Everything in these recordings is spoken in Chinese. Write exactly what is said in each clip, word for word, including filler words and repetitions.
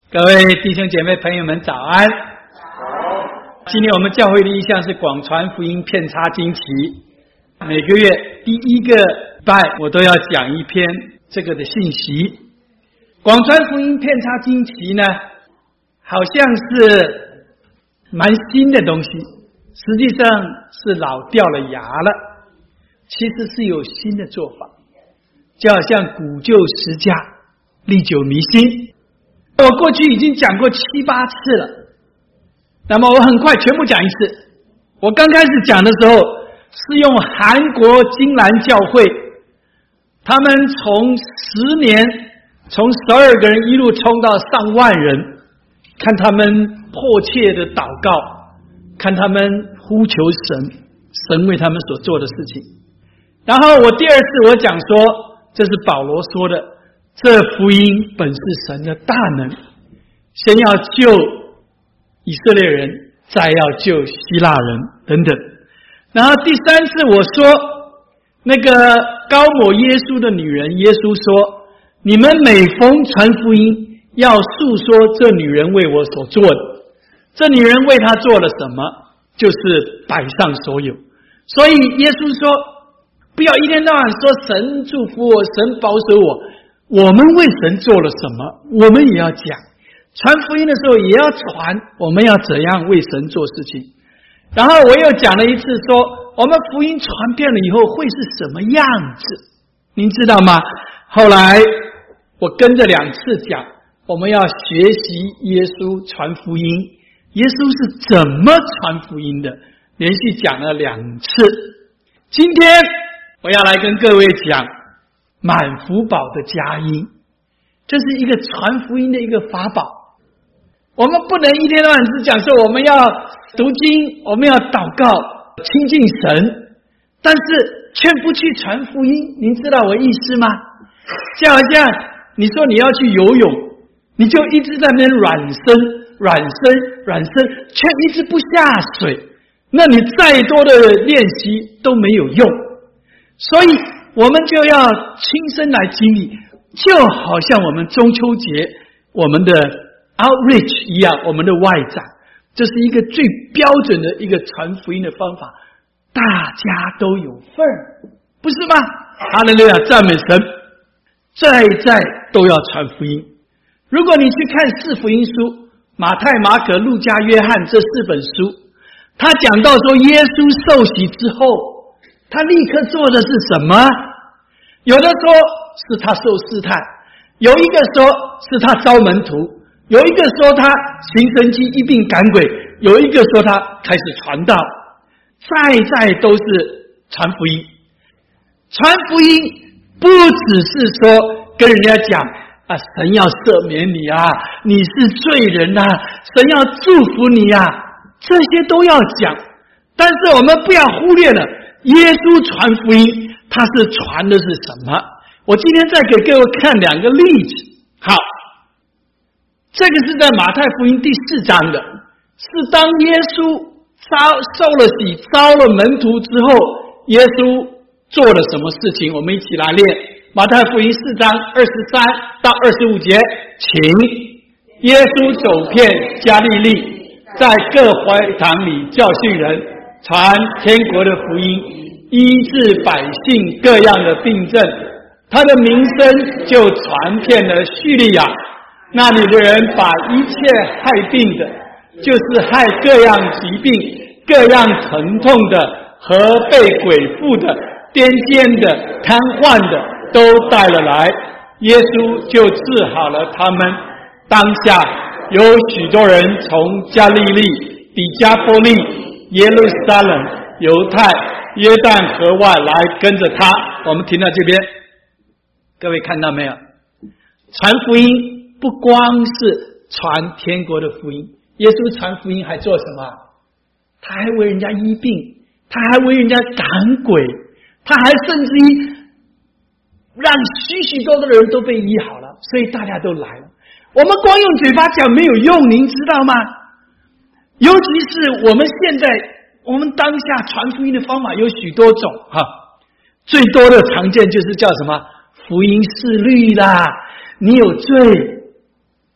各位弟兄姐妹朋友们早安。今天我们教会的意向是广传福音遍插旌旗，每个月第一个拜我都要讲一篇这个的信息。广传福音遍插旌旗呢，好像是蛮新的东西，实际上是老掉了牙了，其实是有新的做法，就好像古旧十家历久弥新。我过去已经讲过七八次了，那么我很快全部讲一次。我刚开始讲的时候是用韩国金兰教会，他们从十年从十二个人一路冲到上万人，看他们迫切的祷告，看他们呼求神，神为他们所做的事情。然后我第二次我讲说，这是保罗说的，这福音本是神的大能，先要救以色列人，再要救希腊人等等。然后第三次我说，那个高抹耶稣的女人，耶稣说，你们每逢传福音，要述说这女人为我所做的。这女人为他做了什么？就是摆上所有。所以耶稣说，不要一天到晚说神祝福我，神保守我，我们为神做了什么，我们也要讲。传福音的时候也要传，我们要怎样为神做事情。然后我又讲了一次说，我们福音传遍了以后会是什么样子，您知道吗？后来我跟着两次讲，我们要学习耶稣传福音，耶稣是怎么传福音的，连续讲了两次。今天我要来跟各位讲满福宝的佳音，这是一个传福音的一个法宝。我们不能一天到晚只讲说我们要读经，我们要祷告亲近神，但是却不去传福音，您知道我意思吗？就好像你说你要去游泳，你就一直在那边软身软身软身，却一直不下水，那你再多的练习都没有用。所以我们就要亲身来经历，就好像我们中秋节我们的 outreach 一样，我们的外展，这是一个最标准的一个传福音的方法，大家都有份儿，不是吗？哈利路亚，赞美神，在在都要传福音。如果你去看四福音书，马太、马可、路加、约翰这四本书，他讲到说耶稣受洗之后，他立刻做的是什么？有的说是他受试探，有一个说是他招门徒，有一个说他行神迹医病赶鬼，有一个说他开始传道，在在都是传福音。传福音不只是说跟人家讲啊，神要赦免你啊，你是罪人啊，神要祝福你啊，这些都要讲。但是我们不要忽略了耶稣传福音，他是传的是什么？我今天再给各位看两个例子。好，这个是在马太福音第四章的，是当耶稣受了洗招了门徒之后，耶稣做了什么事情？我们一起来练马太福音四章二十三到二十五节，请。耶稣走遍加利利，在各会堂里教训人，传天国的福音，医治百姓各样的病症，他的名声就传遍了叙利亚。那里的人把一切害病的，就是害各样疾病、各样疼痛的和被鬼附的、癫痫的、瘫痪的都带了来，耶稣就治好了他们。当下有许多人从加利利、底加波利、耶路撒冷、犹太、约旦河外来跟着他。我们停到这边，各位看到没有？传福音不光是传天国的福音，耶稣传福音还做什么？他还为人家医病，他还为人家赶鬼，他还甚至于让许许多多的人都被医好了，所以大家都来了。我们光用嘴巴讲没有用，您知道吗？尤其是我们现在我们当下传福音的方法有许多种哈，最多的常见就是叫什么福音释律啦，你有罪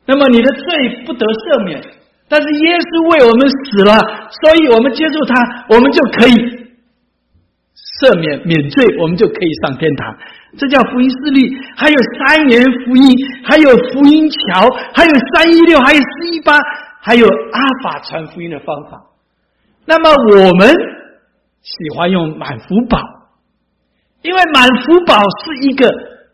那么你的罪不得赦免，但是耶稣为我们死了，所以我们接受他，我们就可以赦免免罪，我们就可以上天堂。这叫福音四律，还有三元福音，还有福音桥，还有三一六，还有四一八，还有阿法传福音的方法。那么我们喜欢用满福宝，因为满福宝是一个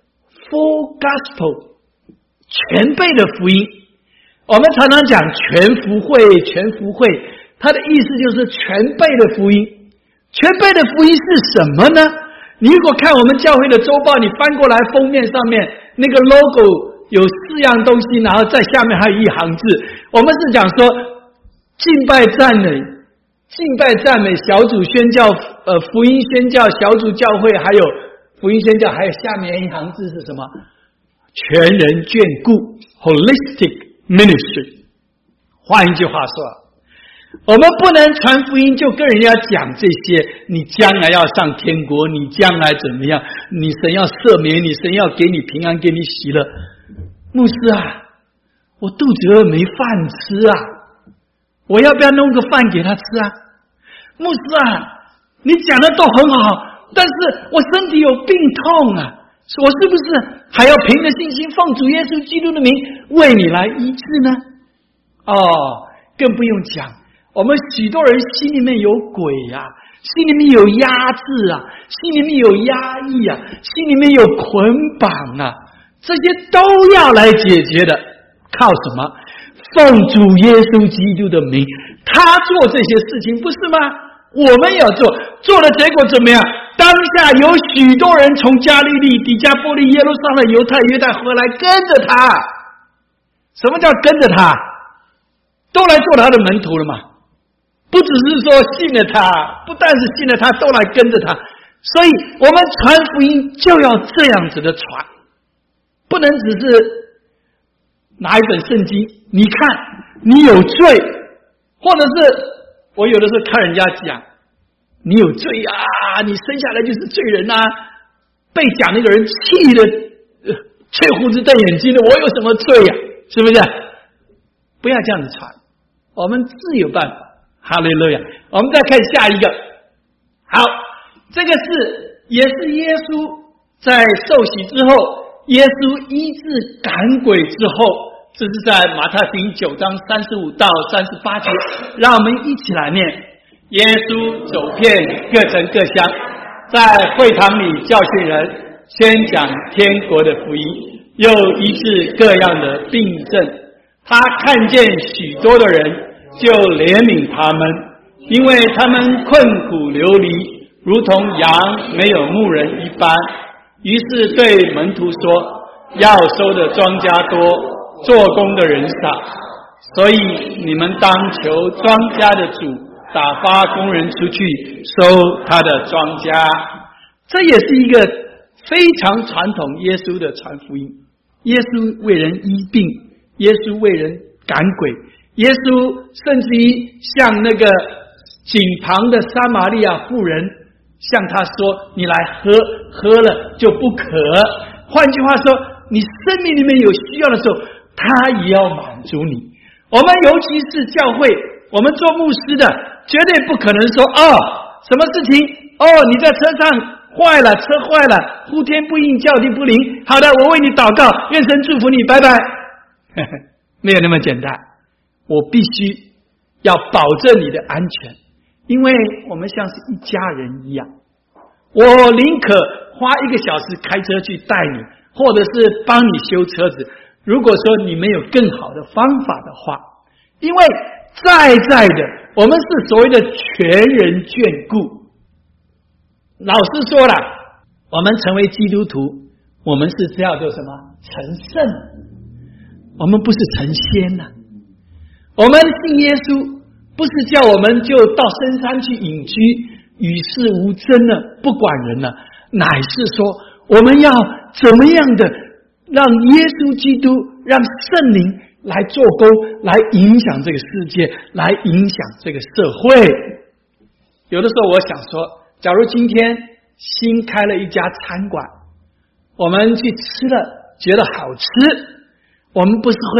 full gospel 全备的福音。我们常常讲全福会，全福会，它的意思就是全备的福音。全备的福音是什么呢？你如果看我们教会的周报，你翻过来封面上面那个 logo 有四样东西，然后在下面还有一行字，我们是讲说敬拜赞美，敬拜赞美小组宣教，呃，福音宣教小组教会，还有福音宣教，还有下面一行字是什么？全人眷顾 holistic ministry。 换一句话说，我们不能传福音就跟人家讲这些，你将来要上天国，你将来怎么样，你神要赦免你，神要给你平安，给你喜乐。牧师啊，我肚子饿没饭吃啊，我要不要弄个饭给他吃啊？牧师啊，你讲的都很好，但是我身体有病痛啊，我是不是还要凭着信心奉主耶稣基督的名为你来医治呢？哦，更不用讲，我们许多人心里面有鬼啊，心里面有压制啊，心里面有压抑啊，心里面有捆绑啊，这些都要来解决的。靠什么？奉主耶稣基督的名，他做这些事情不是吗？我们也要做，做的结果怎么样？当下有许多人从加利利、底加波利、耶路撒冷、犹太、约旦回来跟着他。什么叫跟着他？都来做他的门徒了嘛？不只是说信了他，不但是信了他，都来跟着他。所以我们传福音就要这样子的传，不能只是拿一本圣经，你看你有罪，或者是我有的时候看人家讲你有罪啊，你生下来就是罪人啊，被讲那个人气的呃，吹胡子瞪眼睛的，我有什么罪呀、啊？是不是？不要这样子传，我们自有办法。哈利路亚！我们再看下一个。好，这个是也是耶稣在受洗之后，耶稣医治赶鬼之后，这是在马太福音九章三十五到三十八节，让我们一起来念。耶稣走遍各城各乡，在会堂里教训人，宣讲天国的福音，又医治各样的病症。他看见许多的人，就怜悯他们，因为他们困苦流离，如同羊没有牧人一般。于是对门徒说，要收的庄稼多，做工的人少，所以你们当求庄稼的主打发工人出去收他的庄稼。这也是一个非常传统耶稣的传福音。耶稣为人医病，耶稣为人赶鬼，耶稣甚至于向那个井旁的撒玛利亚妇人向他说，你来喝，喝了就不渴。换句话说，你生命里面有需要的时候，他也要满足你。我们尤其是教会，我们做牧师的绝对不可能说，哦，什么事情，哦，你在车上坏了，车坏了，呼天不应，叫地不灵，好的，我为你祷告，愿神祝福你，拜拜。没有那么简单，我必须要保证你的安全，因为我们像是一家人一样。我宁可花一个小时开车去带你，或者是帮你修车子，如果说你没有更好的方法的话，因为在在的我们是所谓的全人眷顾。老师说了，我们成为基督徒，我们是叫做什么？成圣，我们不是成仙呐、啊。我们信耶稣，不是叫我们就到深山去隐居，与世无争了，不管人了，乃是说我们要怎么样的让耶稣基督，让圣灵来做工，来影响这个世界，来影响这个社会。有的时候我想说，假如今天新开了一家餐馆，我们去吃了觉得好吃，我们不是会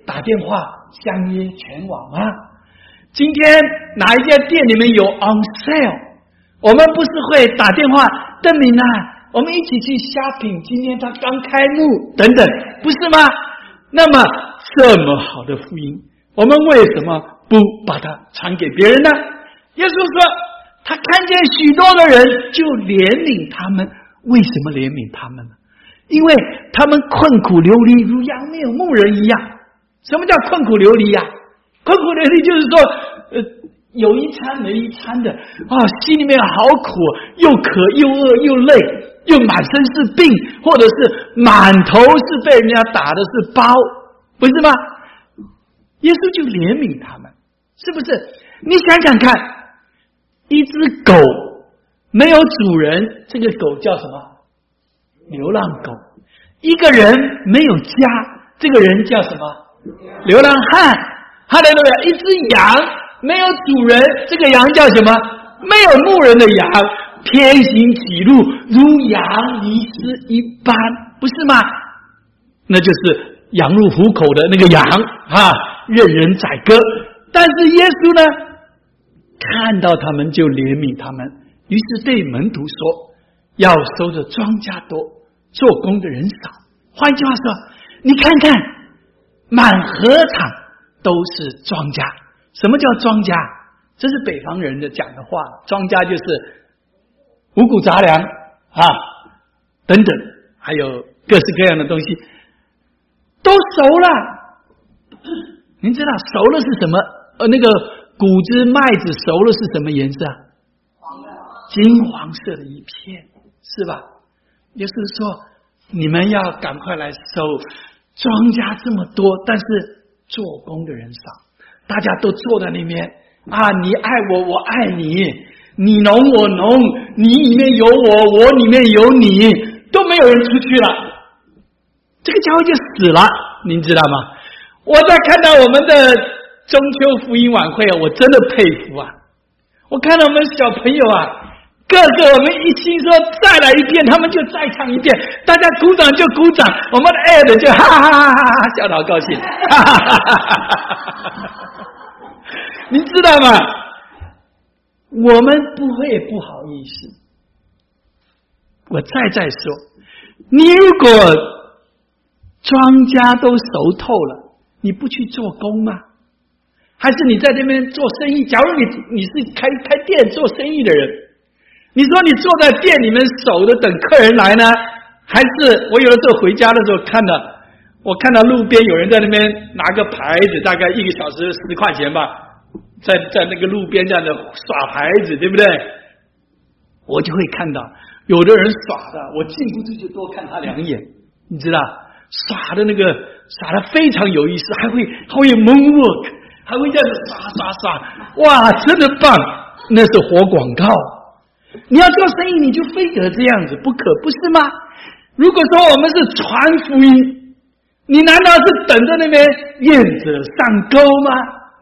打电话相约全网吗？今天哪一家店里面有 on sale， 我们不是会打电话，邓敏啊，我们一起去 shopping， 今天他刚开幕等等，不是吗？那么这么好的福音，我们为什么不把它传给别人呢？耶稣说他看见许多的人就怜悯他们。为什么怜悯他们呢？因为他们困苦流离，如羊没有牧人一样。什么叫困苦流离呀、啊？困苦流离就是说呃，有一餐没一餐的啊，心里面好苦，又渴又饿又累，又满身是病，或者是满头是被人家打的是包，不是吗？耶稣就怜悯他们，是不是？你想想看，一只狗没有主人，这个狗叫什么？流浪狗。一个人没有家，这个人叫什么？流浪汉。哈利路亚。一只羊没有主人，这个羊叫什么？没有牧人的羊，偏行己路，如羊迷失一般，不是吗？那就是羊入虎口的那个羊啊，任人宰割。但是耶稣呢，看到他们就怜悯他们，于是对门徒说，要收的庄稼多，做工的人少。换句话说，你看看满禾场都是庄稼。什么叫庄稼？这是北方人的讲的话，庄稼就是五谷杂粮啊等等，还有各式各样的东西都熟了。您知道熟了是什么？呃，那个谷子麦子熟了是什么颜色？金黄色的一片，是吧？也就是说，你们要赶快来收，庄稼这么多，但是做工的人少，大家都坐在那边啊，你爱我，我爱你，你农我农，你里面有我，我里面有你，都没有人出去了，这个教会就死了，您知道吗？我在看到我们的中秋福音晚会啊，我真的佩服啊！我看到我们小朋友啊，个个我们一心说再来一遍，他们就再唱一遍，大家鼓掌就鼓掌，我们的 ad 就哈哈哈哈哈笑得好高兴，哈哈哈哈哈！你知道吗？我们不会不好意思。我再再说，你如果庄稼都熟透了，你不去做工吗？还是你在这边做生意？假如你你是开开店做生意的人，你说你坐在店里面守着等客人来呢，还是我有的时候回家的时候看到，我看到路边有人在那边拿个牌子，大概一个小时十块钱吧，在在那个路边这样的耍牌子，对不对？我就会看到有的人耍的，我禁不住就多看他两眼，你知道，耍的那个耍的非常有意思，还会还会 moonwalk。还会这样子刷刷刷，哇，真的棒！那是活广告。你要做生意，你就非得这样子不可，不是吗？如果说我们是传福音，你难道是等着那边愿者上钩吗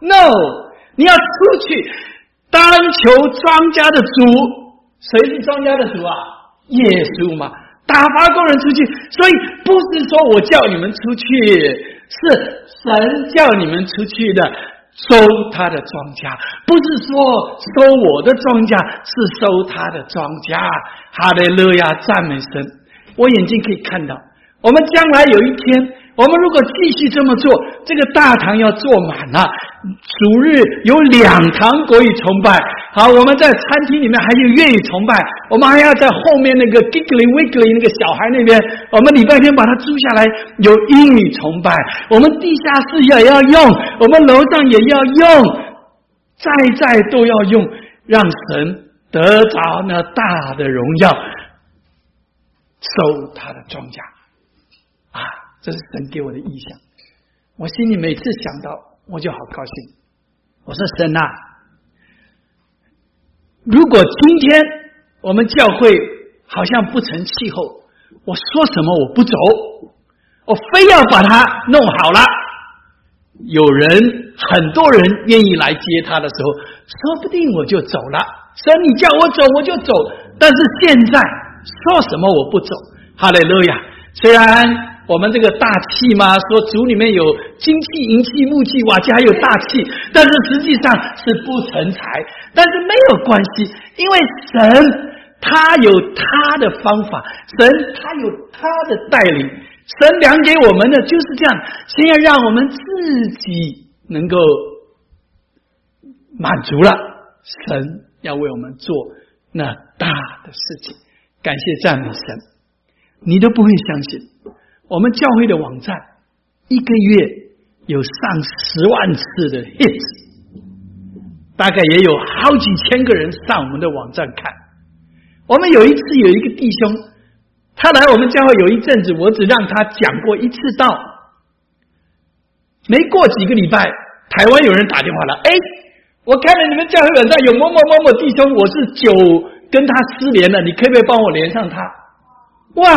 ？No， 你要出去，当求庄稼的主。谁是庄稼的主啊？耶稣嘛，打发工人出去。所以不是说我叫你们出去，是神叫你们出去的。收他的庄稼，不是说收我的庄稼，是收他的庄稼。哈利路亚，赞美神！我眼睛可以看到，我们将来有一天，我们如果继续这么做，这个大堂要坐满了。主日有两堂国语崇拜，好，我们在餐厅里面还有粤语崇拜，我们还要在后面那个 giggly wiggly 那个小孩那边，我们礼拜天把它租下来，有英语崇拜，我们地下室也要用，我们楼上也要用，在在都要用，让神得着那大的荣耀，收他的庄稼啊！这是神给我的意象，我心里每次想到我就好高兴。我说神啊，如果今天我们教会好像不成气候，我说什么我不走，我非要把它弄好了，有人很多人愿意来接他的时候，说不定我就走了。神你叫我走我就走，但是现在说什么我不走。哈利路亚！虽然我们这个大气吗？说主里面有金器、银器、木器、瓦器，还有大气，但是实际上是不成才。但是没有关系，因为神他有他的方法，神他有他的带领，神量给我们的就是这样，先要让我们自己能够满足了，神要为我们做那大的事情。感谢赞美神，你都不会相信，我们教会的网站一个月有上十万次的 hit， 大概也有好几千个人上我们的网站看。我们有一次有一个弟兄，他来我们教会有一阵子，我只让他讲过一次道，没过几个礼拜，台湾有人打电话了，哎，我看了你们教会网站有某某某某弟兄，我是久跟他失联了，你可不可以帮我连上他？哇，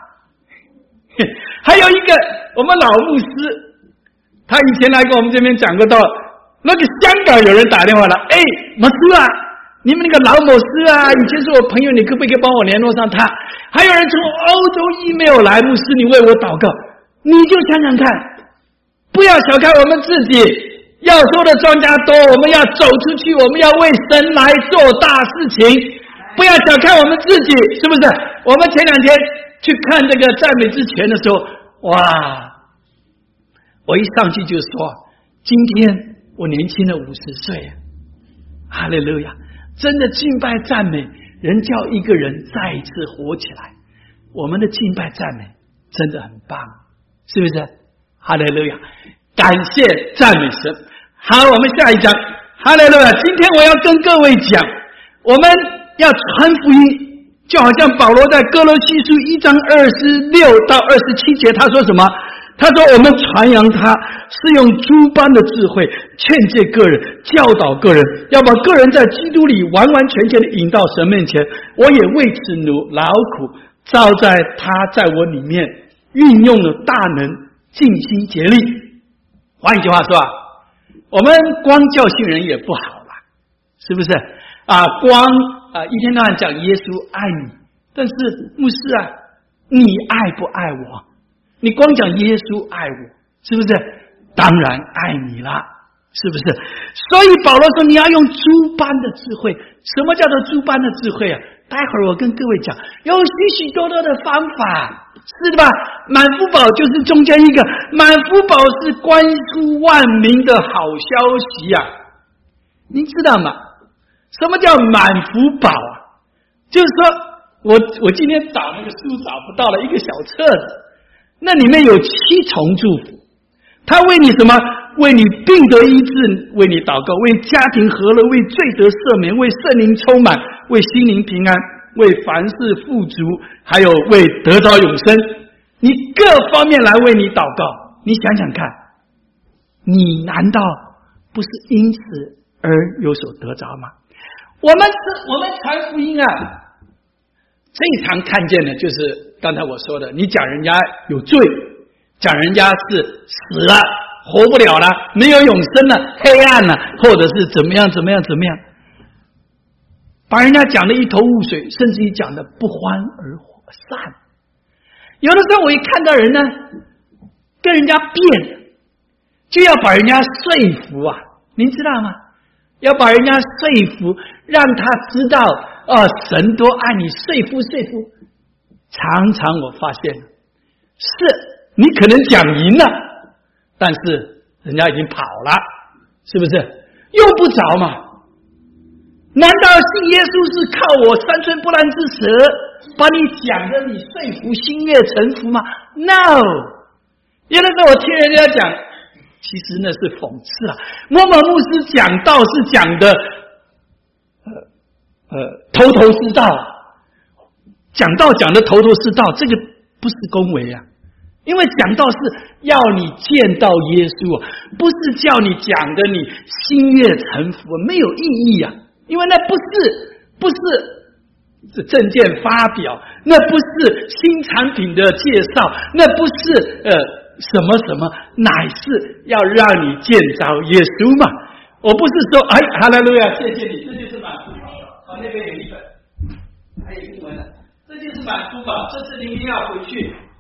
还有一个我们老牧师，他以前来过我们这边讲过道，那个香港有人打电话了，哎，牧师啊，你们那个老某师啊，以前是我朋友，你可不可以帮我联络上他？还有人从欧洲 email 来，牧师你为我祷告，你就想想看，不要小看我们自己，要说的庄稼多，我们要走出去，我们要为神来做大事情，不要小看我们自己，是不是？我们前两天去看这个赞美之前的时候，哇，我一上去就说，今天我年轻了五十岁，哈利路亚！真的敬拜赞美，人叫一个人再一次活起来，我们的敬拜赞美真的很棒，是不是？哈利路亚！感谢赞美神。好，我们下一章，哈利路亚！今天我要跟各位讲，我们要传福音，就好像保罗在哥罗西书一章二十六到二十七节，他说什么？他说我们传扬他是用诸般的智慧劝诫个人，教导个人，要把个人在基督里完完全全的引到神面前。我也为此努劳苦，照在他在我里面运用了大能，尽心竭力。换一句话说啊，我们光教训人也不好了，是不是啊？光啊一天到晚讲耶稣爱你，但是牧师啊，你爱不爱我？你光讲耶稣爱我，是不是？当然爱你啦，是不是？所以保罗说你要用诸般的智慧。什么叫做诸般的智慧啊？待会儿我跟各位讲，有许许多多的方法，是的吧？满福宝就是中间一个，满福宝是关乎万民的好消息啊，您知道吗？什么叫满福宝啊？就是说我我今天找那个书找不到了，一个小册子，那里面有七重祝福，他为你什么？为你病得医治，为你祷告，为家庭和乐，为罪得赦免，为圣灵充满，为心灵平安，为凡事富足，还有为得着永生。你各方面来为你祷告，你想想看，你难道不是因此而有所得着吗？我们是我们传福音啊，最常看见的就是刚才我说的，你讲人家有罪，讲人家是死了，活不了了，没有永生了，黑暗了，或者是怎么样怎么样怎么样，把人家讲得一头雾水，甚至于讲得不欢而散。有的时候我一看到人呢跟人家辩，就要把人家说服啊，您知道吗？要把人家说服，让他知道哦，神多爱你，说服说服。常常我发现是你可能讲赢了，但是人家已经跑了，是不是？用不着嘛？难道信耶稣是靠我三寸不烂之舌把你讲的你说服心悦诚服吗？ No。 有的时候我听人家讲，其实那是讽刺啊。某某牧师讲道是讲的呃呃头头是道，讲道讲的头头是道，这个不是恭维啊。因为讲道是要你见到耶稣，不是叫你讲的你心悦诚服，没有意义啊。因为那不是不是政见发表，那不是新产品的介绍，那不是呃什么什么，乃是要让你见着耶稣嘛。我不是说哎哈利路亚，谢谢你，这就是满福宝。哦，那边有一本还有英文的，这就是满福宝，这次您要回去回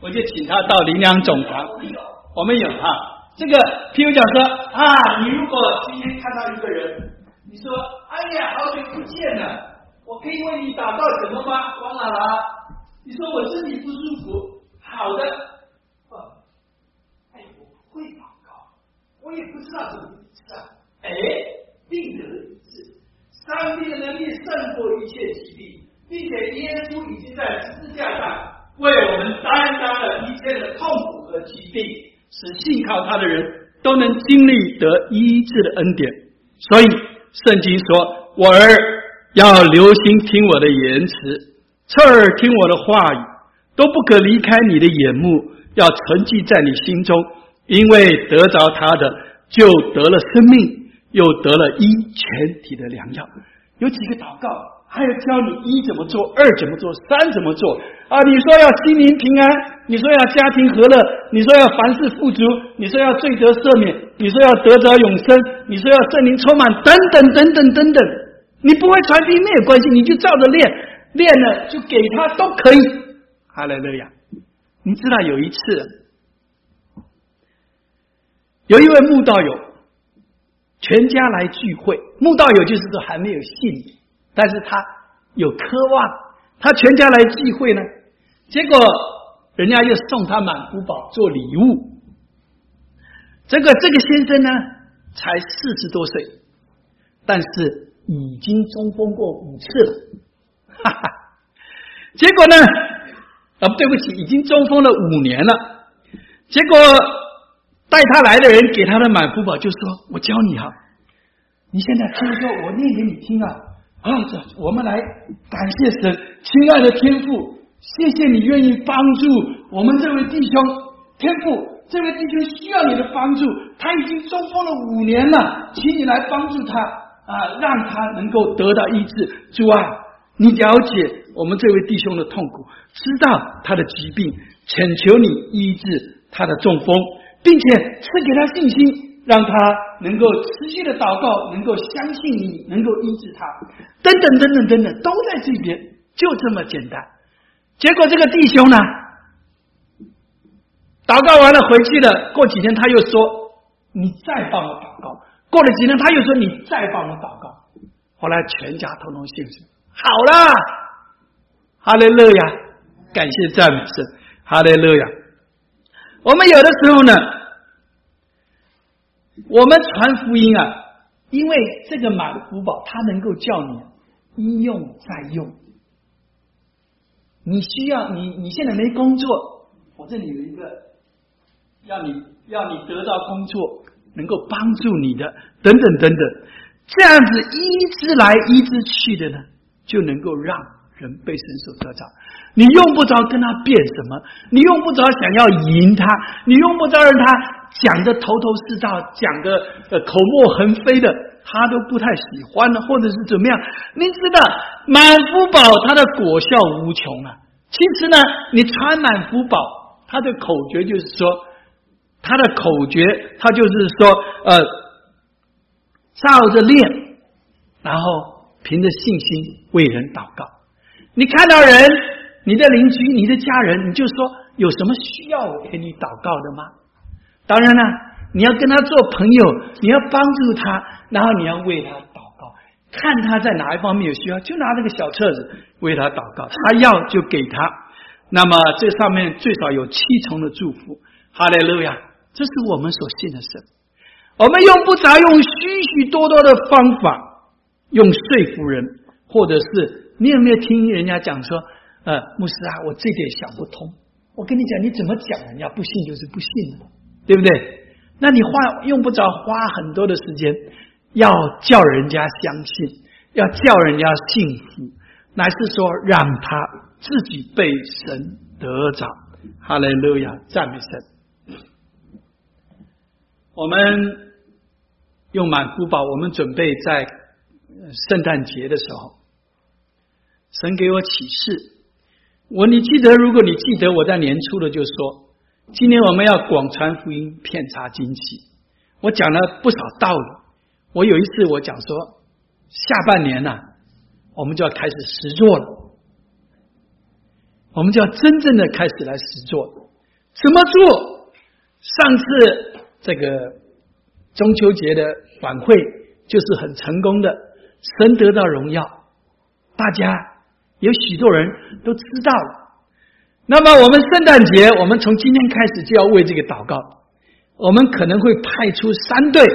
我就请他到灵粮总堂。我们有哈，这个譬如讲说啊，你如果今天看到一个人，你说哎呀，好久不见了，我可以为你祷告什么吗？王姥姥，你说我身体不舒服，好的，哦，哎，我不会祷告，我也不知道怎么医治啊，哎，病得医治，上帝的能力胜过一切疾病，并且耶稣已经在十字架上为我们担当了一切的痛苦和疾病，使信靠他的人都能经历得医治的恩典。所以圣经说，我儿要留心听我的言辞，侧耳听我的话语，都不可离开你的眼目，要存记在你心中，因为得着他的就得了生命，又得了医全体的良药。有几个祷告还有教你一怎么做，二怎么做，三怎么做啊！你说要心灵平安，你说要家庭和乐，你说要凡事富足，你说要罪得赦免，你说要得着永生，你说要圣灵充满，等等等等等等。你不会传递没有关系，你就照着练，练了就给他都可以。哈利路亚！你知道有一次，有一位慕道友，全家来聚会，慕道友就是说还没有信，但是他有渴望，他全家来聚会呢，结果人家又送他满福宝做礼物。这个这个先生呢，才四十多岁，但是已经中风过五次了，哈哈。结果呢，啊，对不起，已经中风了五年了。结果带他来的人给他的满福宝就说：“我教你哈，你现在听说我念给你听啊。”啊，我们来感谢神，亲爱的天父，谢谢你愿意帮助我们这位弟兄。天父，这位弟兄需要你的帮助，他已经中风了五年了，请你来帮助他啊，让他能够得到医治。主啊，你了解我们这位弟兄的痛苦，知道他的疾病，恳求你医治他的中风，并且赐给他信心，让他能够持续的祷告，能够相信你，能够医治他，等等等等等等，都在这边，就这么简单。结果这个弟兄呢，祷告完了回去了，过几天他又说：“你再帮我祷告。”过了几天他又说：“你再帮我祷告。”后来全家通通信主，好了，哈利路亚，感谢赞美神，哈利路亚。我们有的时候呢，我们传福音啊，因为这个满福宝它能够叫你一用再用。你需要你你现在没工作，我这里有一个要你要你得到工作，能够帮助你的，等等等等，这样子医治来医治去的呢，就能够让人被神所得着。你用不着跟他辩什么，你用不着想要赢他，你用不着让他讲的头头是道，讲的呃口沫横飞的，他都不太喜欢的，或者是怎么样。你知道满福宝它的果效无穷啊。其实呢，你传满福宝，它的口诀就是说，它的口诀它就是说，呃，照着练，然后凭着信心为人祷告。你看到人，你的邻居，你的家人，你就说有什么需要我给你祷告的吗？当然了，你要跟他做朋友，你要帮助他，然后你要为他祷告，看他在哪一方面有需要，就拿那个小册子为他祷告，他要就给他。那么这上面最少有七重的祝福，哈利路亚！这是我们所信的神。我们用不着用许许多多的方法，用说服人，或者是你有没有听人家讲说，呃，牧师啊，我这点想不通。我跟你讲，你怎么讲，人家不信就是不信的，对不对？那你花用不着花很多的时间，要叫人家相信，要叫人家信服，乃是说让他自己被神得着。哈利路亚，赞美神。我们用满福宝，我们准备在圣诞节的时候，神给我启示。我你记得，如果你记得我在年初的就说，今年我们要广传福音，遍插旌旗。我讲了不少道理。我有一次我讲说，下半年呢、啊，我们就要开始实作了，我们就要真正的开始来实作。 怎么做？上次这个中秋节的晚会就是很成功的，神得到荣耀，大家有许多人都知道了。那么我们圣诞节，我们从今天开始就要为这个祷告。我们可能会派出三队，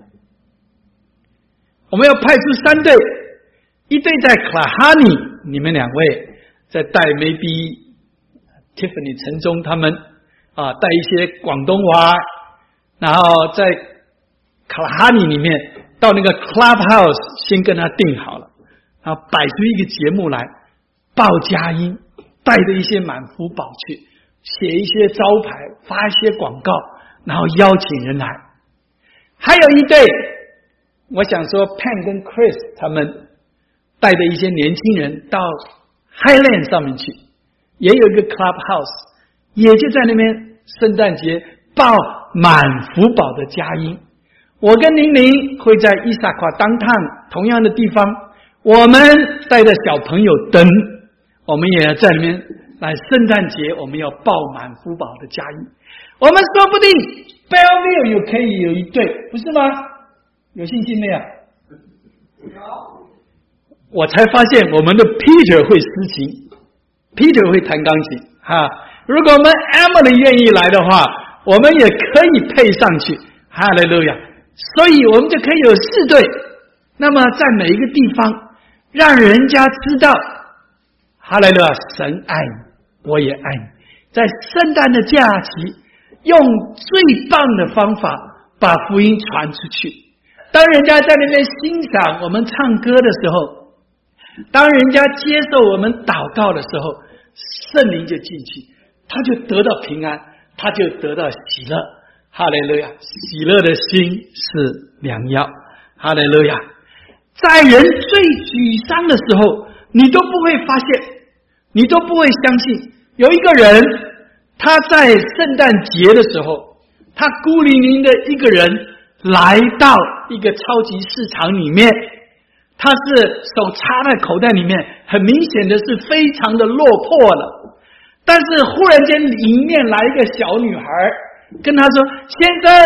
我们要派出三队，一队在克拉哈尼，你们两位在带 maybe Tiffany 陈忠他们啊，带一些广东话，然后在克拉哈尼里面到那个 Clubhouse 先跟他定好了，然后摆出一个节目来报佳音，带着一些满福宝去写一些招牌，发一些广告，然后邀请人来。还有一队，我想说 Pan 跟 Chris 他们带着一些年轻人到 Highland 上面去，也有一个 Clubhouse， 也就在那边圣诞节报满福宝的佳音。我跟玲玲会在伊萨夸当趟同样的地方，我们带着小朋友等，我们也要在里面来圣诞节，我们要报满福宝的佳音。我们说不定 Belleville 有可以有一队，不是吗？有信心没有？有。我才发现我们的 Peter 会司琴， Peter 会弹钢琴哈。如果我们 Emily 愿意来的话，我们也可以配上去，哈利路亚。所以我们就可以有四队，那么在每一个地方让人家知道，哈利路亚，神爱你，我也爱你。在圣诞的假期，用最棒的方法把福音传出去。当人家在那边欣赏我们唱歌的时候，当人家接受我们祷告的时候，圣灵就进去，他就得到平安，他就得到喜乐。哈利路亚，喜乐的心是良药。哈利路亚，在人最沮丧的时候，你都不会发现，你都不会相信，有一个人他在圣诞节的时候，他孤零零的一个人来到一个超级市场里面，他是手插在口袋里面，很明显的是非常的落魄了。但是忽然间迎面来一个小女孩跟他说，先生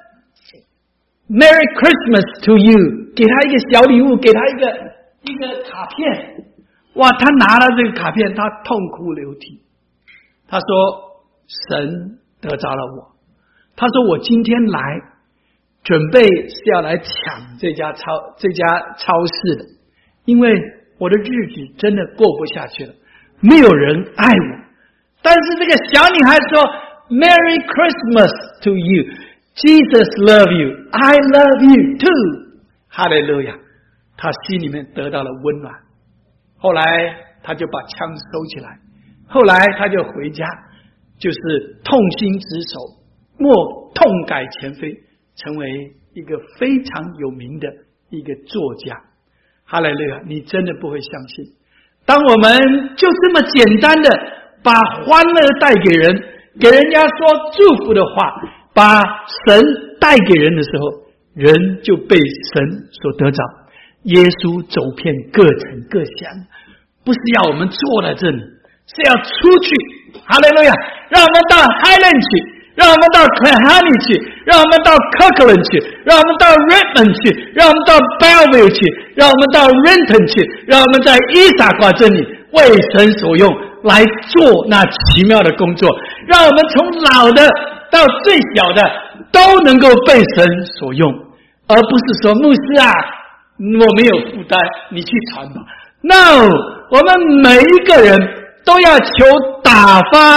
Merry Christmas to you， 给他一个小礼物，给他一个一个卡片。哇，他拿了这个卡片，他痛哭流涕，他说神得着了我，他说我今天来准备是要来抢这家超这家超市的，因为我的日子真的过不下去了，没有人爱我。但是这个小女孩说 Merry Christmas to you， Jesus love you， I love you too， 哈利路亚，她心里面得到了温暖。后来她就把枪收起来，后来她就回家，就是痛心疾首，莫痛改前非，成为一个非常有名的一个作家。哈利路亚，你真的不会相信，当我们就这么简单的把欢乐带给人，给人家说祝福的话，把神带给人的时候，人就被神所得着。耶稣走遍各城各乡，不是要我们坐在这里，是要出去。哈利路亚，让我们到 Highland 去，让我们到 Clahany 去，让我们到 Kirkland 去，让我们到 Redmond 去，让我们到 Belleville 去，让我们到 Renton 去，让我们在伊萨夸这里为神所用，来做那奇妙的工作，让我们从老的到最小的都能够被神所用，而不是说牧师啊，我没有负担，你去传吧。 No， 我们每一个人都要求打发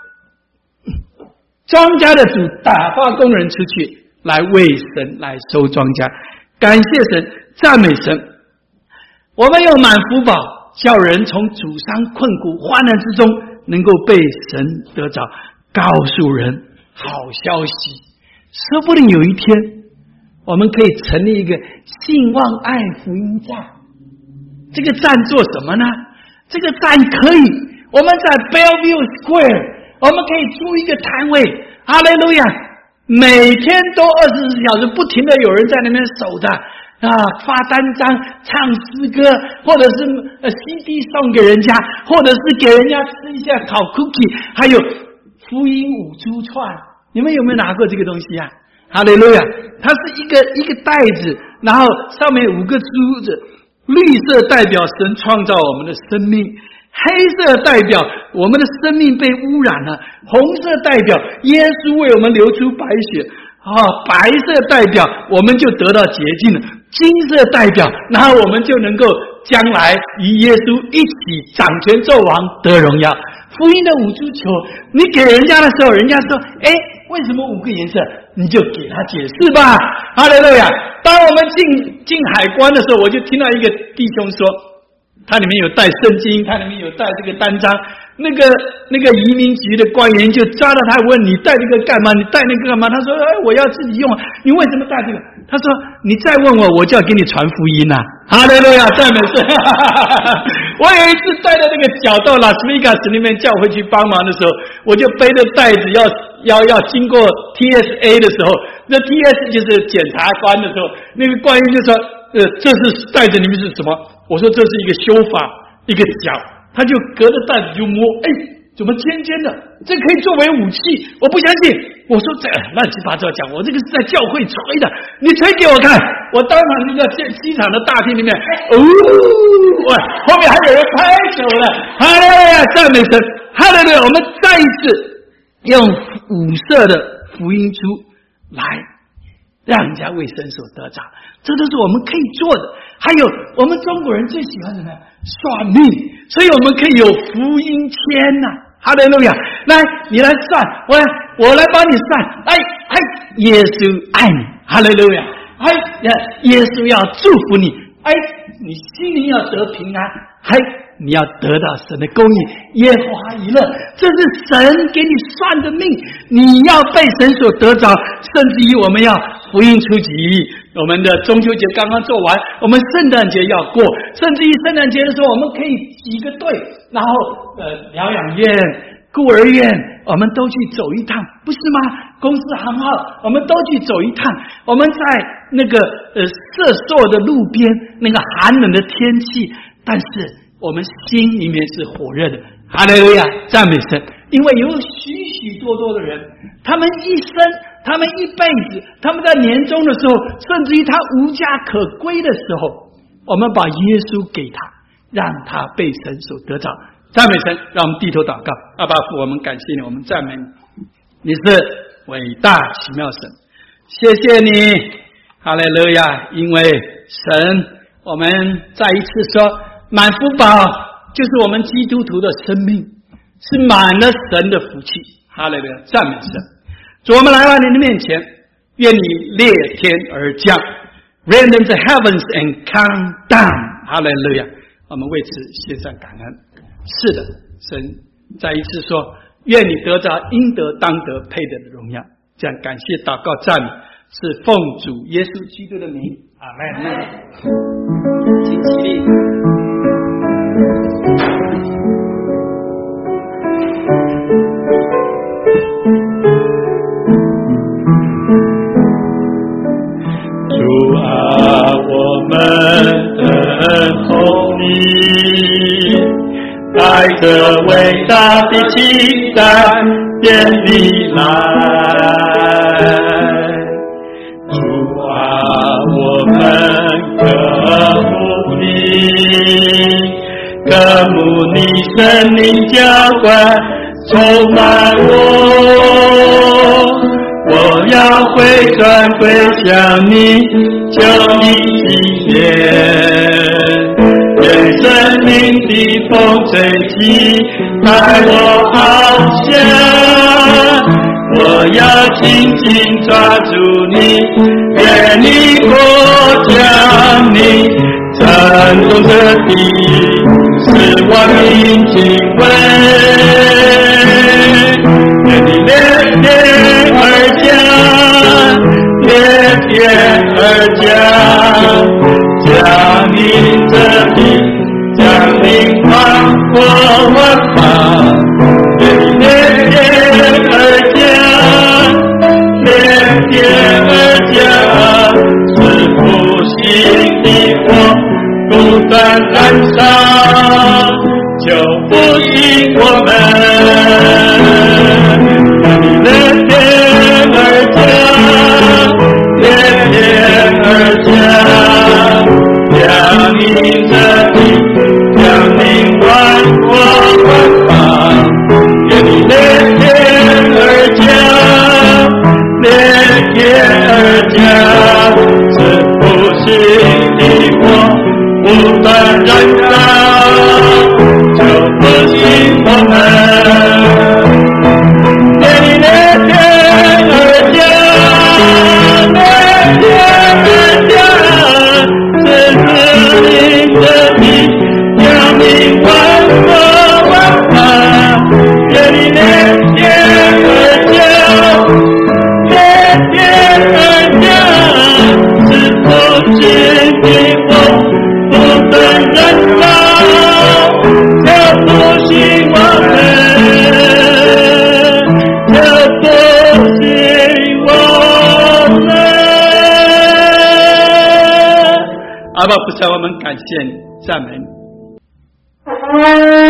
庄稼的主打发工人出去，来为神来收庄稼。感谢神，赞美神。我们有满福宝，叫人从阻伤困苦患难之中能够被神得着，告诉人好消息。说不定有一天我们可以成立一个信望爱福音站。这个站做什么呢？这个站可以我们在 Belleville Square， 我们可以租一个摊位，哈利路亚，每天都二十四小时不停的有人在那边守着啊，发单张，唱诗歌，或者是呃 C D 送给人家，或者是给人家吃一下烤 cookie， 还有福音五珠串，你们有没有拿过这个东西啊？哈利路亚！它是一个一个袋子，然后上面五个珠子，绿色代表神创造我们的生命，黑色代表我们的生命被污染了，红色代表耶稣为我们流出白血，啊，白色代表我们就得到洁净了，金色代表然后我们就能够将来与耶稣一起掌权作王得荣耀。福音的五珠球，你给人家的时候，人家说，诶，为什么五个颜色？你就给他解释吧。哈利路亚！当我们进进海关的时候，我就听到一个弟兄说，他里面有带圣经，他里面有带这个单张，那个那个移民局的官员就抓到他问，你带这个干嘛？你带那个干嘛？他说，哎，我要自己用，你为什么带这个？他说，你再问我，我就要给你传福音啊。哈利路亚，赞美神！我有一次带着那个脚到拉斯维加斯那边教会去帮忙的时候，我就背着袋子要要要经过 T S A 的时候，那 T S 就是检察官的时候，那个官员就说，呃，这是袋子里面是什么？我说这是一个修法，一个脚，他就隔着袋子就摸，哎，怎么尖尖的？这可以作为武器？我不相信。我说这乱七八糟讲，我这个是在教会吹的，你吹给我看。我当场就在机场的大厅里面，哦，哇，后面还有人拍手了，哈利路亚，赞美神，哈利路亚！我们再一次用五色的福音珠来让人家为神所得着，这都是我们可以做的。还有我们中国人最喜欢什么？算命，所以我们可以有福音签呐、啊。哈利路亚！来，你来算，我来，我来帮你算。哎哎，耶稣爱你，哈利路亚！哎，耶稣要祝福你，哎，你心灵要得平安，哎，你要得到神的公义，耶和华以勒，这是神给你算的命，你要被神所得着，甚至于我们要福音出击。我们的中秋节刚刚做完，我们圣诞节要过，甚至于圣诞节的时候，我们可以几个队，然后呃疗养院、孤儿院，我们都去走一趟，不是吗？公司行号，我们都去走一趟。我们在那个呃瑟朔的路边，那个寒冷的天气，但是我们心里面是火热的。哈利路亚，赞美神！因为有许许多多的人，他们一生，他们一辈子，他们在年终的时候，甚至于他无家可归的时候，我们把耶稣给他，让他被神所得着。赞美神！让我们低头祷告。阿爸父，我们感谢你，我们赞美你，你是伟大奇妙神，谢谢你，哈利路亚！因为神，我们再一次说，满福宝就是我们基督徒的生命，是满了神的福气。哈利路亚！赞美神！主，我们来到你的面前，愿你裂天而降 ，rain in the heavens and come down。哈利路亚！我们为此献上感恩。是的，神再一次说，愿你得着应得当得配得的荣耀。这样感谢祷告赞美，是奉主耶稣基督的名。阿们。请起立。 主啊，我们等候你，带着伟大的期待愿你来。主啊，我们渴慕你，渴慕你生命浇灌充满我，我要回转归向你，求你纪念。愿生命的风吹起，带我翱翔。我要紧紧抓住你，愿你过降临，震动着地，使万民敬畏。愿你裂天而降，裂天而降，降临这地，降临宽阔万方。愿你裂天而降，裂天而降，使复兴的火不断燃烧，就复兴我们。 阿爸父神，我们感谢你，赞美你。